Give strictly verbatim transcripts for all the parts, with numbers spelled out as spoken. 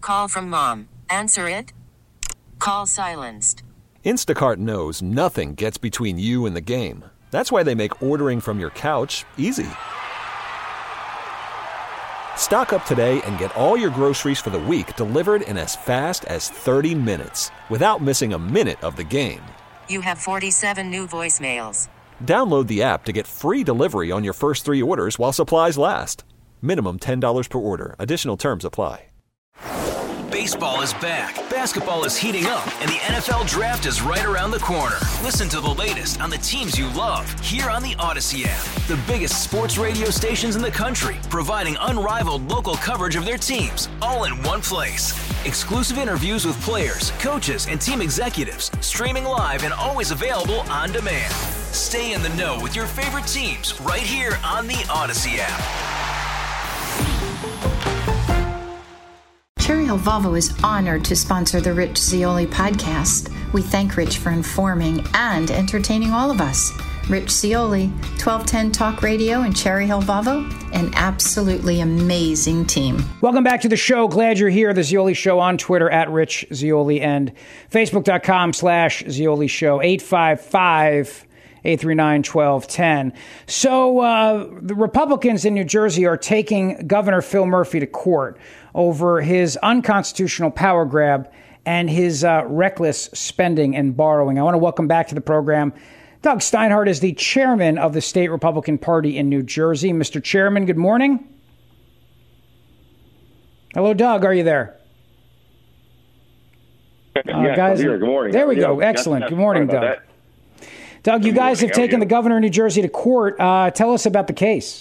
call from mom. Answer it. Call silenced. Instacart knows nothing gets between you and the game. That's why they make ordering from your couch easy. Stock up today and get all your groceries for the week delivered in as fast as thirty minutes without missing a minute of the game. You have forty-seven new voicemails. Download the app to get free delivery on your first three orders while supplies last. Minimum ten dollars per order. Additional terms apply. Baseball is back, basketball is heating up, and the N F L Draft is right around the corner. Listen to the latest on the teams you love here on the Odyssey app. The biggest sports radio stations in the country, providing unrivaled local coverage of their teams, all in one place. Exclusive interviews with players, coaches, and team executives, streaming live and always available on demand. Stay in the know with your favorite teams right here on the Odyssey app. Cherry Hill Volvo is honored to sponsor the Rich Zeoli podcast. We thank Rich for informing and entertaining all of us. Rich Zeoli, twelve ten Talk Radio and Cherry Hill Volvo, an absolutely amazing team. Welcome back to the show. Glad you're here. The Zeoli Show on Twitter at Rich Zeoli and Facebook.com slash Zeoli Show, eight five five, eight three nine, one two one zero. So uh, the Republicans in New Jersey are taking Governor Phil Murphy to court over his unconstitutional power grab and his uh, reckless spending and borrowing. I want to welcome back to the program Doug Steinhardt is the chairman of the state Republican Party in New Jersey. Mister Chairman, good morning. Hello, Doug. Are you there? Uh, yes, guys, I'm here. Good morning. There we go. Excellent. Yes, good morning, Doug. That. Doug, you guys have taken the governor of New Jersey to court. Uh, tell us about the case.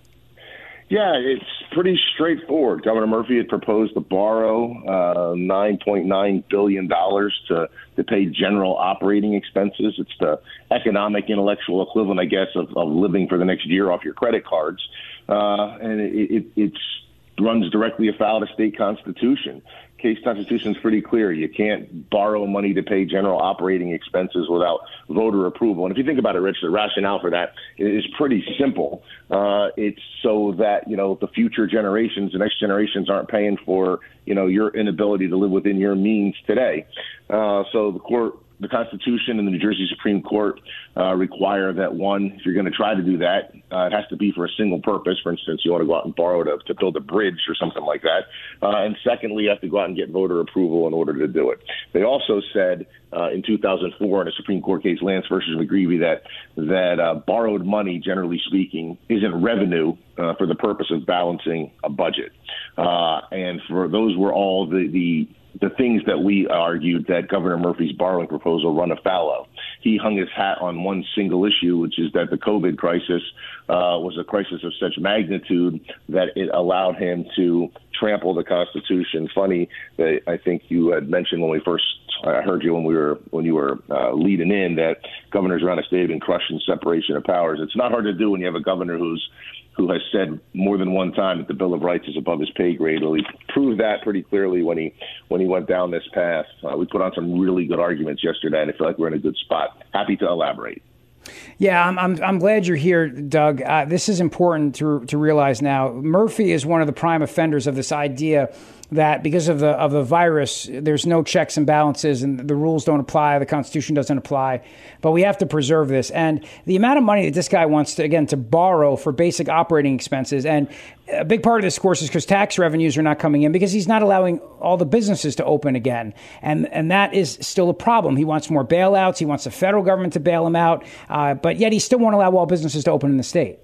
Yeah, it's pretty straightforward. Governor Murphy had proposed to borrow uh, nine point nine billion dollars to, to pay general operating expenses. It's the economic intellectual equivalent, I guess, of, of living for the next year off your credit cards. Uh, and it, it it's, runs directly afoul of the state constitution. Case constitution is pretty clear. You can't borrow money to pay general operating expenses without voter approval. And if you think about it, Rich, the rationale for that is pretty simple. Uh, it's so that, you know, the future generations, the next generations aren't paying for, you know, your inability to live within your means today. Uh, so the court, the Constitution and the New Jersey Supreme Court uh, require that, one, if you're going to try to do that, uh, it has to be for a single purpose. For instance, you want to go out and borrow to, to build a bridge or something like that. Uh, and secondly, you have to go out and get voter approval in order to do it. They also said uh, in two thousand four in a Supreme Court case, Lance versus McGreevy, that that uh, borrowed money, generally speaking, isn't revenue uh, for the purpose of balancing a budget. Uh, and for those were all the, the the things that we argued that Governor Murphy's borrowing proposal run afoul of. He hung his hat on one single issue, which is that the COVID crisis uh, was a crisis of such magnitude that it allowed him to trample the Constitution. Funny that I think you had mentioned when we first I heard you when we were when you were uh, leading in that governors around the state have been crushing separation of powers. It's not hard to do when you have a governor who's who has said more than one time that the Bill of Rights is above his pay grade. Well, he proved that pretty clearly when he when he went down this path. Uh, we put on some really good arguments yesterday, and I feel like we're in a good spot. Happy to elaborate. Yeah, I'm I'm, I'm glad you're here, Doug. Uh, this is important to to realize now. Murphy is one of the prime offenders of this idea that because of the of the virus, there's no checks and balances and the rules don't apply, the Constitution doesn't apply, but we have to preserve this. And the amount of money that this guy wants to, again, to borrow for basic operating expenses, and a big part of this, of course, is because tax revenues are not coming in because he's not allowing all the businesses to open again. And and that is still a problem. He wants more bailouts. He wants the federal government to bail him out, uh, but yet he still won't allow all businesses to open in the state.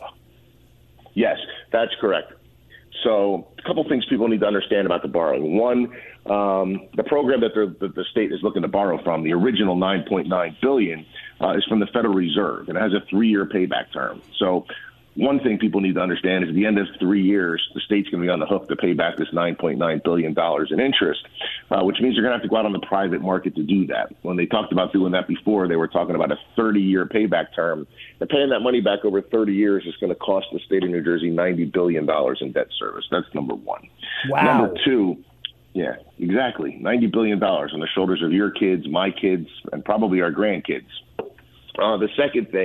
Yes, that's correct. So a couple things people need to understand about the borrowing. One, um, the program that, that the state is looking to borrow from, the original nine point nine billion dollars, uh, is from the Federal Reserve, and it has a three-year payback term. So one thing people need to understand is at the end of three years, the state's going to be on the hook to pay back this nine point nine billion dollars in interest, uh, which means they're going to have to go out on the private market to do that. When they talked about doing that before, they were talking about a thirty-year payback term. And paying that money back over thirty years is going to cost the state of New Jersey ninety billion dollars in debt service. That's number one. Wow. Number two, yeah, exactly, ninety billion dollars on the shoulders of your kids, my kids, and probably our grandkids. Uh, the second thing,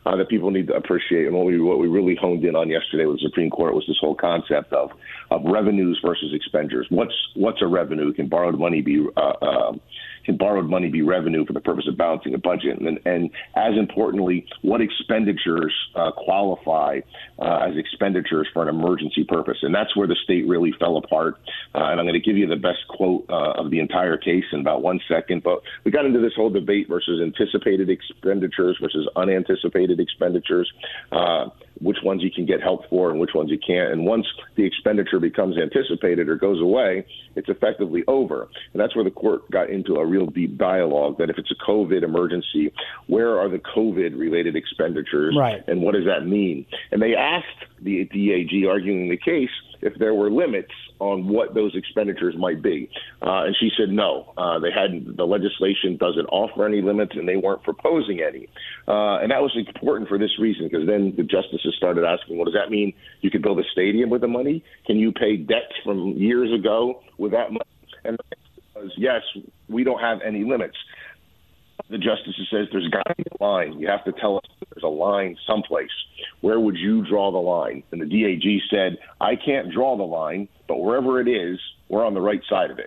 uh, that people need to appreciate. And what we what we really honed in on yesterday with the Supreme Court was this whole concept of of revenues versus expenditures. What's what's a revenue? Can borrowed money be uh, uh, can borrowed money be revenue for the purpose of balancing a budget? And, and as importantly, what expenditures uh, qualify uh, as expenditures for an emergency purpose? And that's where the state really fell apart. Uh, and I'm going to give you the best quote uh, of the entire case in about one second. But we got into this whole debate versus anticipated expenditures versus unanticipated expenditures, uh, which ones you can get help for and which ones you can't. And once the expenditure becomes anticipated or goes away, it's effectively over. And that's where the court got into a real deep dialogue that if it's a COVID emergency, where are the COVID-related expenditures, right, and what does that mean? And they asked the D A G arguing the case if there were limits on what those expenditures might be. Uh, and she said no. Uh, they hadn't. The legislation doesn't offer any limits, and they weren't proposing any. Uh, and that was important for this reason, because then the justices started asking, well, does that mean you could build a stadium with the money? Can you pay debts from years ago with that money? And the answer was, yes, we don't have any limits. The justice says there's got to be a line. You have to tell us there's a line someplace. Where would you draw the line? And the D A G said, I can't draw the line, but wherever it is, we're on the right side of it.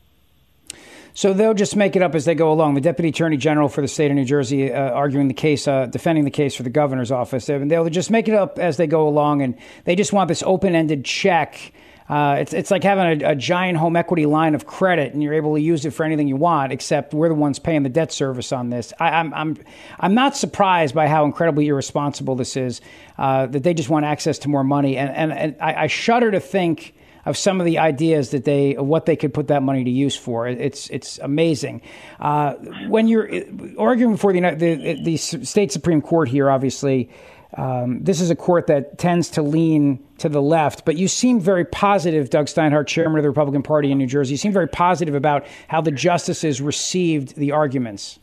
So they'll just make it up as they go along. The Deputy Attorney General for the state of New Jersey uh, arguing the case, uh, defending the case for the governor's office. They'll just make it up as they go along, and they just want this open-ended check. Uh, it's it's like having a, a giant home equity line of credit, and you're able to use it for anything you want. Except we're the ones paying the debt service on this. I, I'm I'm I'm not surprised by how incredibly irresponsible this is. Uh, that they just want access to more money, and and, and I, I shudder to think of some of the ideas that they of what they could put that money to use for. It's it's amazing. Uh, when you're arguing before the the, the state Supreme Court here, obviously. Um, this is a court that tends to lean to the left, but you seem very positive, Doug Steinhardt, chairman of the Republican Party in New Jersey. You seem very positive about how the justices received the arguments.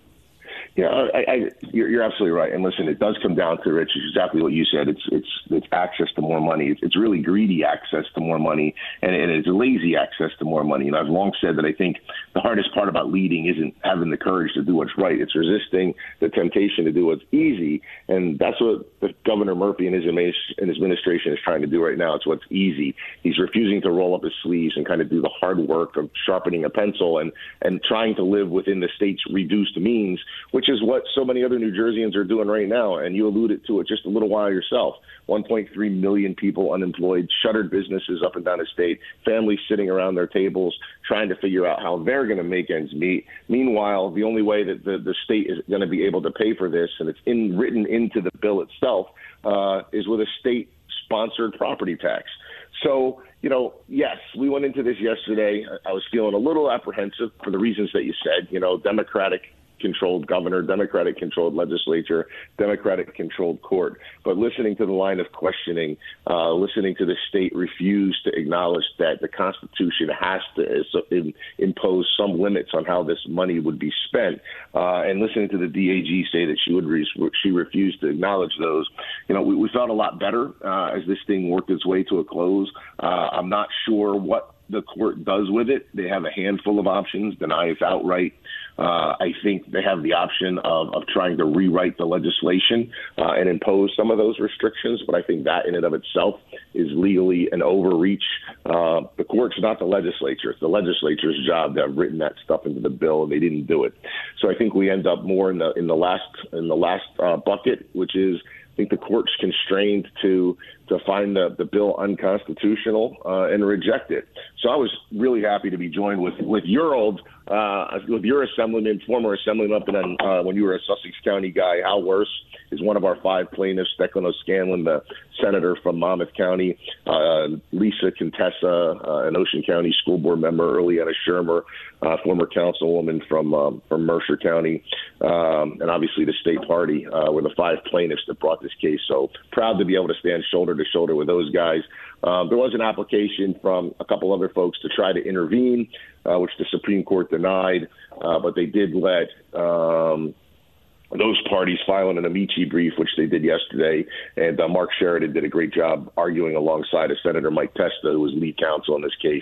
Yeah, I, I, you're, you're absolutely right. And listen, it does come down to, Rich, exactly what you said. It's it's it's access to more money. It's, it's really greedy access to more money, and, and it's lazy access to more money. And I've long said that I think the hardest part about leading isn't having the courage to do what's right. It's resisting the temptation to do what's easy, and that's what the Governor Murphy and his, and his administration is trying to do right now. It's what's easy. He's refusing to roll up his sleeves and kind of do the hard work of sharpening a pencil and, and trying to live within the state's reduced means, which is what so many other New Jerseyans are doing right now. And you alluded to it just a little while yourself. one point three million people unemployed, shuttered businesses up and down the state, families sitting around their tables trying to figure out how they're going to make ends meet. Meanwhile, the only way that the, the state is going to be able to pay for this, and it's in, written into the bill itself, uh, is with a state-sponsored property tax. So, you know, yes, we went into this yesterday. I was feeling a little apprehensive for the reasons that you said, you know, Democratic controlled governor, Democratic controlled legislature, Democratic controlled court. But listening to the line of questioning, uh, listening to the state refuse to acknowledge that the Constitution has to uh, in, impose some limits on how this money would be spent, uh, and listening to the D A G say that she would re- she refused to acknowledge those, you know, we, we felt a lot better uh, as this thing worked its way to a close. Uh, I'm not sure what the court does with it. They have a handful of options: deny us outright. Uh, I think they have the option of, of trying to rewrite the legislation uh, and impose some of those restrictions. But I think that in and of itself is legally an overreach. Uh, the court's not the legislature. It's the legislature's job to have written that stuff into the bill, and they didn't do it. So I think we end up more in the in the last in the last uh, bucket, which is I think the court's constrained to to find the, the bill unconstitutional uh, and reject it. So I was really happy to be joined with, with your old, uh, with your assemblyman, former assemblyman up in, uh, when you were a Sussex County guy. Hal Worse is one of our five plaintiffs, Declan O'Scanlan, the senator from Monmouth County, uh, Lisa Contessa, uh, an Ocean County school board member, Earliana Shermer, uh, former councilwoman from um, from Mercer County, um, and obviously the state party uh, were the five plaintiffs that brought this case. So proud to be able to stand shoulder to shoulder with those guys. Um, there was an application from a couple other folks to try to intervene, uh, which the Supreme Court denied, uh, but they did let um, those parties file an amici brief, which they did yesterday. And uh, Mark Sheridan did a great job arguing alongside of Senator Mike Testa, who was lead counsel in this case,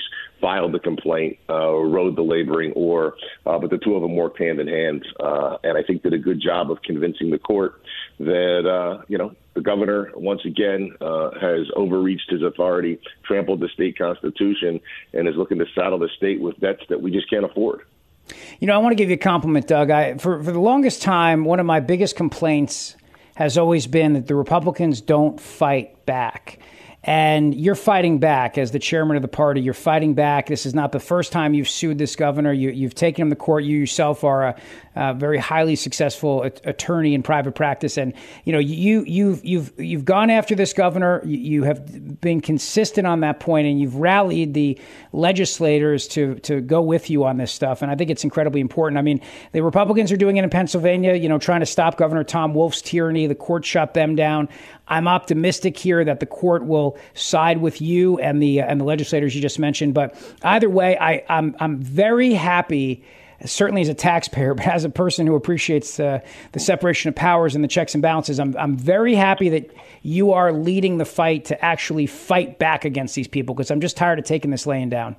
filed the complaint, uh, rode the laboring oar, uh, but the two of them worked hand in hand, uh, and I think did a good job of convincing the court that, uh, you know, the governor, once again, uh, has overreached his authority, trampled the state constitution, and is looking to saddle the state with debts that we just can't afford. You know, I want to give you a compliment, Doug. I, for, for the longest time, one of my biggest complaints has always been that the Republicans don't fight back. And you're fighting back as the chairman of the party. You're fighting back. This is not the first time you've sued this governor. You, you've taken him to court. You yourself are a, a very highly successful attorney in private practice, and you know you you've you've you've gone after this governor. You, you have been consistent on that point, and you've rallied the legislators to to go with you on this stuff. And I think it's incredibly important. I mean, the Republicans are doing it in Pennsylvania. You know, trying to stop Governor Tom Wolf's tyranny. The court shut them down. I'm optimistic here that the court will side with you and the uh, and the legislators you just mentioned. But either way, I, I'm I'm very happy, certainly as a taxpayer, but as a person who appreciates uh, the separation of powers and the checks and balances. I'm I'm very happy that you are leading the fight to actually fight back against these people, because I'm just tired of taking this laying down.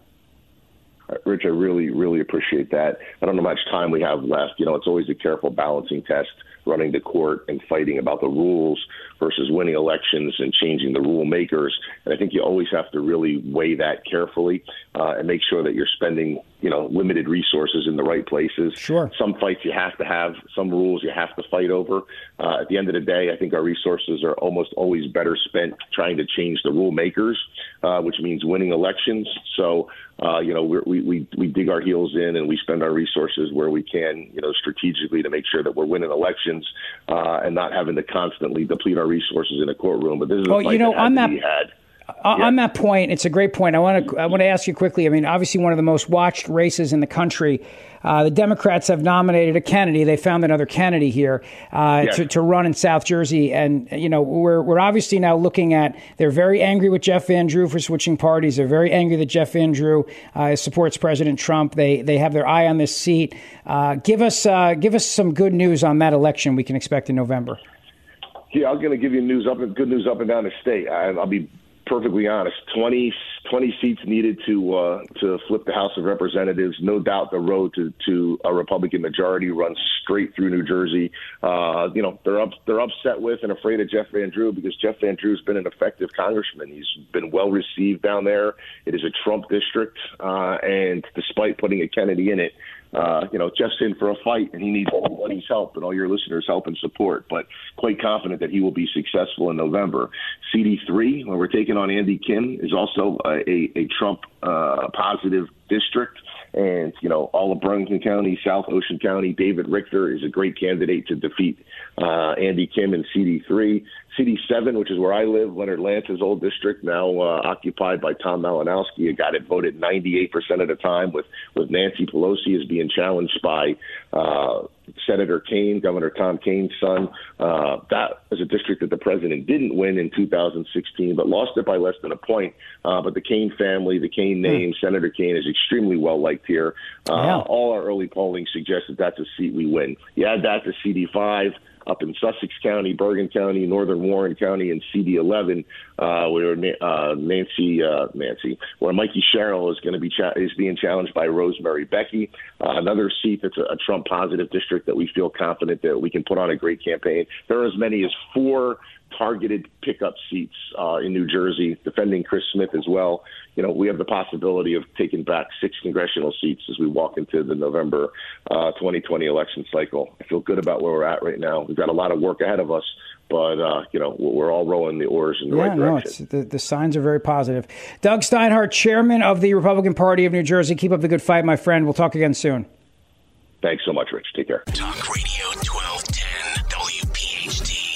Rich, I really, really appreciate that. I don't know how much time we have left. You know, it's always a careful balancing test, running to court and fighting about the rules versus winning elections and changing the rule makers. And I think you always have to really weigh that carefully uh, and make sure that you're spending, you know, limited resources in the right places. Sure. Some fights you have to have, some rules you have to fight over. Uh, at the end of the day, I think our resources are almost always better spent trying to change the rule makers, uh, which means winning elections. So, uh, you know, we're, we, we, we dig our heels in and we spend our resources where we can, you know, strategically to make sure that we're winning elections uh, and not having to constantly deplete our resources in a courtroom. But this is a oh, fight you know, that had on to that, be had. On Yeah. that point, it's a great point. I want to I want to ask you quickly. I mean, obviously, one of the most watched races in the country. Uh, the Democrats have nominated a Kennedy. They found another Kennedy here uh, Yes. to, to run in South Jersey, and you know we're we're obviously now looking at. They're very angry with Jeff Van Drew for switching parties. They're very angry that Jeff Van Drew uh, supports President Trump. They they have their eye on this seat. Uh, give us uh, give us some good news on that election we can expect in November. Yeah, I'm going to give you news up and good news up and down the state. I, I'll be perfectly honest. twenty, twenty seats needed to uh, to flip the House of Representatives. No doubt the road to, to a Republican majority runs straight through New Jersey. Uh, you know, they're up, they're upset with and afraid of Jeff Van Drew because Jeff Van Drew's been an effective congressman. He's been well received down there. It is a Trump district, uh, and despite putting a Kennedy in it, Uh, you know, Jeff's in for a fight, and he needs everybody's help and all your listeners' help and support. But quite confident that he will be successful in November. C D three, where we're taking on Andy Kim, is also a, a, a Trump uh, positive district. And, you know, all of Burlington County, South Ocean County, David Richter is a great candidate to defeat uh, Andy Kim in C D three. C D seven, which is where I live, Leonard Lance's old district, now uh, occupied by Tom Malinowski, a guy that voted ninety-eight percent of the time with, with Nancy Pelosi, is being challenged by uh, Senator Kaine, Governor Tom Kaine's son. Uh, that is a district that the president didn't win in two thousand sixteen, but lost it by less than a point. Uh, but the Kaine family, the Kaine name, mm. Senator Kaine, is extremely well liked here. Uh, yeah. All our early polling suggests that that's a seat we win. You add that to C D five. Up in Sussex County, Bergen County, Northern Warren County, and C D eleven, uh, where uh, Nancy, uh, Nancy, where Mikey Sherrill is going to be cha- is being challenged by Rosemary Becky, uh, another seat that's a, a Trump positive district that we feel confident that we can put on a great campaign. There are as many as four targeted pickup seats uh, in New Jersey, defending Chris Smith as well. You know, we have the possibility of taking back six congressional seats as we walk into the November uh, twenty twenty election cycle. I feel good about where we're at right now. We've got a lot of work ahead of us, but, uh, you know, we're all rolling the oars in the yeah, right no, direction. it's, the, the signs are very positive. Doug Steinhardt, chairman of the Republican Party of New Jersey. Keep up the good fight, my friend. We'll talk again soon. Thanks so much, Rich. Take care. Talk Radio twelve ten W P H D.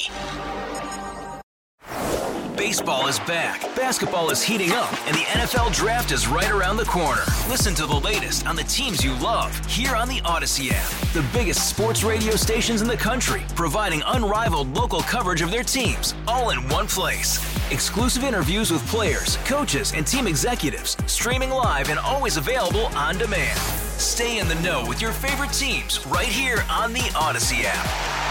Baseball is back, basketball is heating up, and the N F L Draft is right around the corner. Listen to the latest on the teams you love here on the Odyssey app. The biggest sports radio stations in the country, providing unrivaled local coverage of their teams, all in one place. Exclusive interviews with players, coaches, and team executives, streaming live and always available on demand. Stay in the know with your favorite teams right here on the Odyssey app.